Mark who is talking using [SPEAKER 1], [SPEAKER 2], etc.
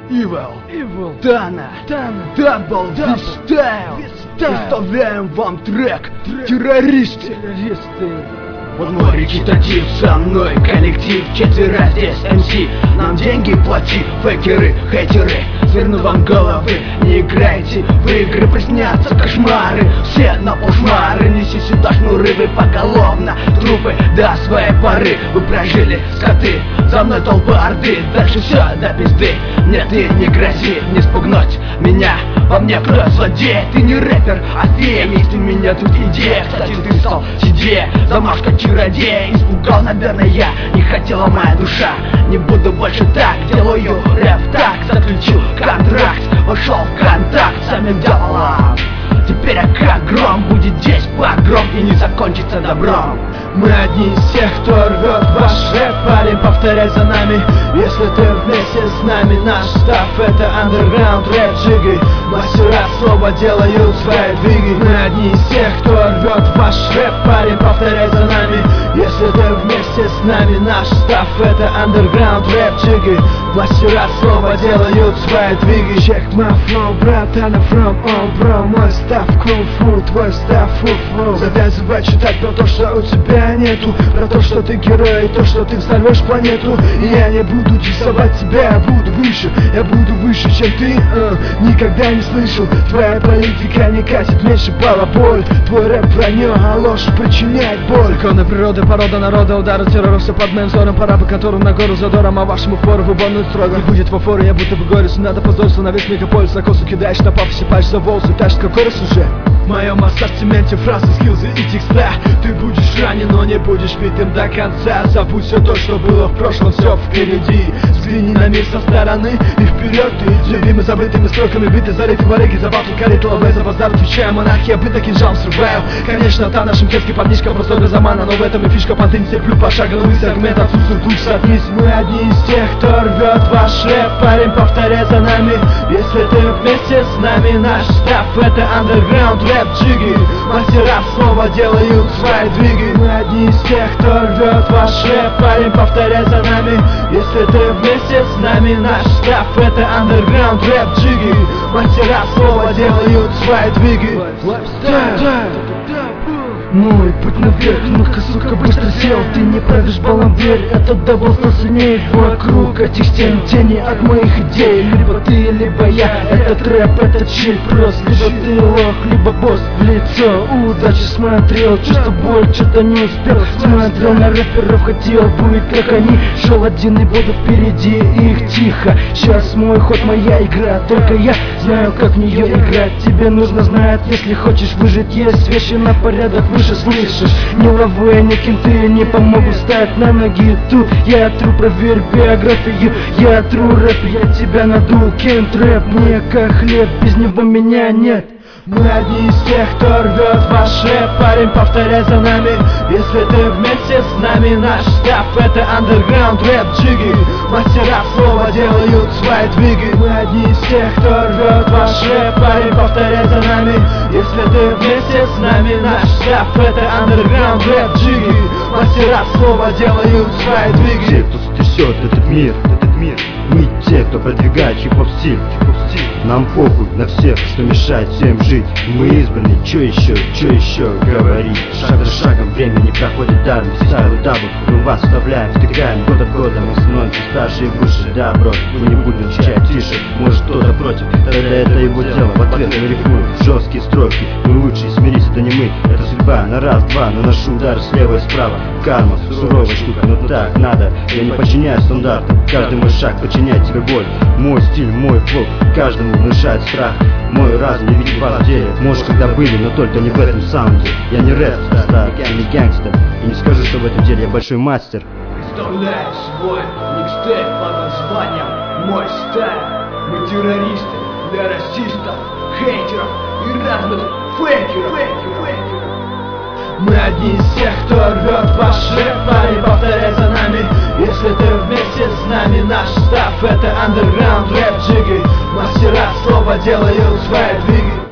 [SPEAKER 1] Evil, Dana, Double, Вистайл. Представляем вам трек «Террористы». Вот мой речитатив, со мной коллектив, четверо здесь MC. Нам деньги плати, фейкеры, хейтеры, сверну вам головы. Не играйте в игры, приснятся кошмары. Все на полшмары, неси сюда шнуры, вы поголовно трупы до своей поры. Вы прожили, скоты, за мной толпа орды. Дальше все до пизды, мне ты не грози, не спугнуть меня. Во мне кровь злодей, ты не рэпер, а фея. Есть у меня тут идея, кстати, ты стал сидеть. Замашка чародея, испугал, наверное, я. Не хотела моя душа, не буду больше так. Делаю рэп так, заключу контракт. Вошел в контакт с самим дьяволом. Теперь я как гром, будет здесь погром и не закончится добром.
[SPEAKER 2] Мы одни из тех, кто рвет ваш рэп, парень, повторяй за нами. Если ты вместе с нами, наш став — это андерграунд рэп джиги. Мастера слова делают свои двиги. Мы одни из тех, кто рвет ваш рэп, парень, повторяй за нами. Если ты вместе с нами, наш став — это андерграунд рэп джиги. Мастера слова делают свои двиги. Check my flow, братан, from on, bro. Мой став кунг-фу, твой став фу-фу. Завязывай читать про то, что у тебя нету, про то, что ты герой, и то, что ты взорвешь планету. И я не буду диссовать тебя, я буду выше, чем ты. Никогда не слышал, твоя политика не катит, меньше бала боль. Твой рэп вранье, а ложь причиняет боль.
[SPEAKER 1] Законы природы, порода народа, удары террора, все под моим взором. Пора бы которым на гору задором, а вашему фору в уборную строго. Не будет в форе, я будто бы горец, надо позориться на весь мегаполис. На косу кидаешь на папу, сипаешь за волосы, тащишь как горец уже. В моем ассортименте фразы, скиллзы и текста. Ты будешь ранен, но не будешь битым до конца. Забудь все то, что было в прошлом, все впереди. Взгляни на мир со стороны и вперед ты иди. Любимый забытыми строками, биты, зарыты варыги, за батл, карету, лавэ, за базар, отвечая монархия, быта, кинжал, survival. Конечно, та наш имперский парнишка, просто без замана, но в этом и фишка, понты не терплю пошаговый сегмент, отсутствует луч, сотнись. Мы одни из тех, кто рвет ваш рэп, парень, повторяй за нами. Если ты вместе с нами, наш став — это андерграунд рэп джиги. Мастера слова делают свои двиги. Мы одни из тех, кто рвет ваш рэп, парень, повторяй за нами. Если ты вместе с нами, наш став — это андерграунд рэп джиги. Мастера слова делают свои двиги. Мой путь наверх, ну-ка, сука, быстро сел. Ты не правишь балом, верь, этот довольство сильнее. Вокруг этих стен тени от моих идей. Либо ты, либо я, этот рэп, этот чиль просто. Либо ты лох, либо босс в лицо. Удачи смотрел, чувство боль, что-то не успел. Смотрел на рэперов, хотел быть как они. Шел один и буду впереди их тихо. Сейчас мой ход, моя игра, только я знаю, как в нее играть. Тебе нужно знать, если хочешь выжить. Есть вещи на порядок выше, слышишь? Ни лавы, ни кенты не помогут встать на ноги. Тут я тру, проверь биографию. Я тру рэп, я тебя надул. Кент рэп мне как хлеб, без него меня нет. Мы одни из тех, кто рвет ваш рэп, парень, повторяй за нами. Если ты вместе с нами, наш став — это андерграунд рэп джиги. Мастера слова делают свои двиги. Мы одни из тех, кто рвет ваш рэп, парень, повторяй за нами. Если ты вместе с нами, наш став — это андерграунд рэп джиги. Мастера слова делают свои двиги.
[SPEAKER 3] Те, кто сотрясет этот мир. Мы те, кто продвигает хип-хоп стиль. Нам похуй на всех, что мешает всем жить. Мы избранные, чё еще говорить. Шаг за шагом время не проходит даром. Стайл и дабл, мы вас вставляем, втыкаем год от года. Мы становимся старше и выше, да, бро. Мы не будем чать тише, может кто-то против, тогда это его дело. В ответ я рифмую жесткие строки. Мы лучшие, смирись, это не мы, это судьба. На раз-два наношу удары слева и справа. Карма, суровая штука, но так надо. Я не подчиняюсь стандартам, каждый мой шаг подчиняет тебе боль. Мой стиль, мой флоу, каждому внушает страх. Мой разум не видит вас в деле. Может, когда были, но только не в этом саунде. Я не рэп-стар, я не гангстер. И не скажу, что в этом деле я большой мастер.
[SPEAKER 1] Представляю свой микстейп под названием «Мой стайл». Мы террористы для расистов, хейтеров и разных фейкеров.
[SPEAKER 2] Мы одни из тех, кто рвет ваш рэп, парень, повторяй за нами. Если ты вместе с нами, наш став — это андерграунд рэп джиги. Мастера слова делают свои двиги.